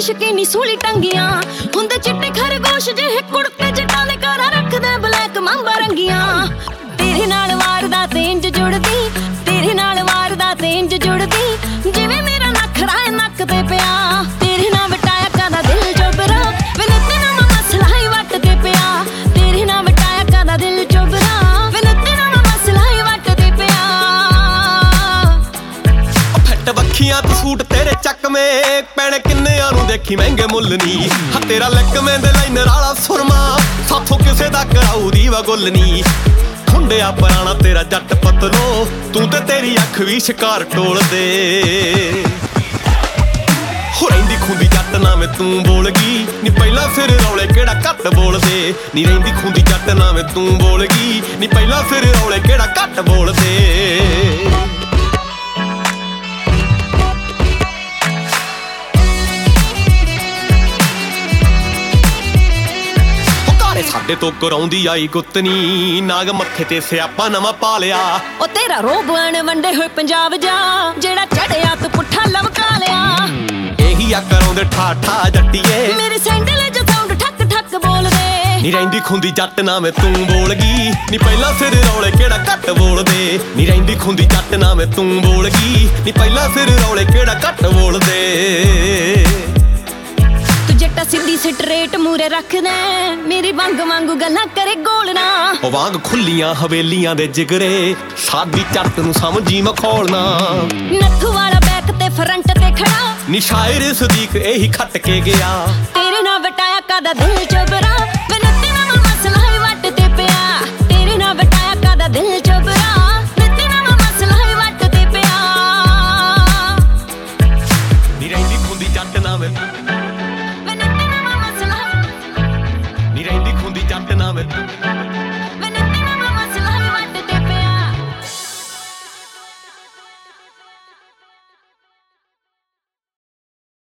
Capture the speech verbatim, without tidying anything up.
इश्की नी सूली टंगियां हुंदे चिट्टे खरगोश जिहे कुड़ते जटां दे घरां रखदे ब्लैक मांबा रंगियां तेरे नाल वारदात इंज जुड़दी तेरे नाल वारदात इंज जुड़दी जिवें मेरा नखरा नक ते पिया तेरे नाल वटाया कादा दिल चोबरा वे नित्ते नाल मसला ही वट ते पिया तेरे नाल वटाया कादा दिल चोबरा वे नित्ते नाल मसला ही वट ते पिया फट वखियां ते सूट तेरे चकमें पैणे किन्नियां नूं देखी महंगे मुੱਲ नी हा तेरा लकमें दे लाइनर वाला सुरमा साथों किसे दा कराऊ दी वा गुल नी हुंडिया पुराना तेरा जट पतलो तू ते तेरी अख भी शिकार टोल दे हो रहिंदी खूंदी जट नावें तू बोल गई नी पहला फिर रौले केड़ा घट बोल दे नी रहिंदी खूंदी जट नावें तू बोल गई नी पहला फिर रौले केड़ा घट बोल दे साडे तो कराउंदी आई गुत्तनी नाग मत्थे ते स्यापा नवां पा लिया ओ तेरा रोब आण वंडे होए पंजाब जा जेड़ा चढ़िया तू पुट्ठा लवका लिया एही आ कराउंदे ठा ठा जट्टीए मेरे सैंडल जो साउंड ठक ठक बोल दे नी रहिंदी खूंदी जट नावें तू बोल गई नी पहला फिर रौले केड़ा घट बोल दे नी रहिंदी खूंदी जट नावें तू बोल गई नी पहला फिर रौले केड़ा घट बोल दे जट्टा सीधी स्ट्रेट मूरे रखदा मेरी वांग वांगू गल्लां करे गोलना ओ वांग खुल्लियां हवेलियां दे जिगरे सादी चट नूं समझी मखौलना नत्थू वाला बैक ते फ्रंट ते खड़ा नी शायर सदीक एही खट के गया तेरे नाल वटाया कादा दिल चोबरा वे नत्ते नाल मसला ही वट ते पिया तेरे नाल वटाया कादा दिल चोबरा नत्ते नाल मसला ही वट ते पिया नी रहिंदी खूंदी जट नावें नी रहिंदी खूंदी जट नावें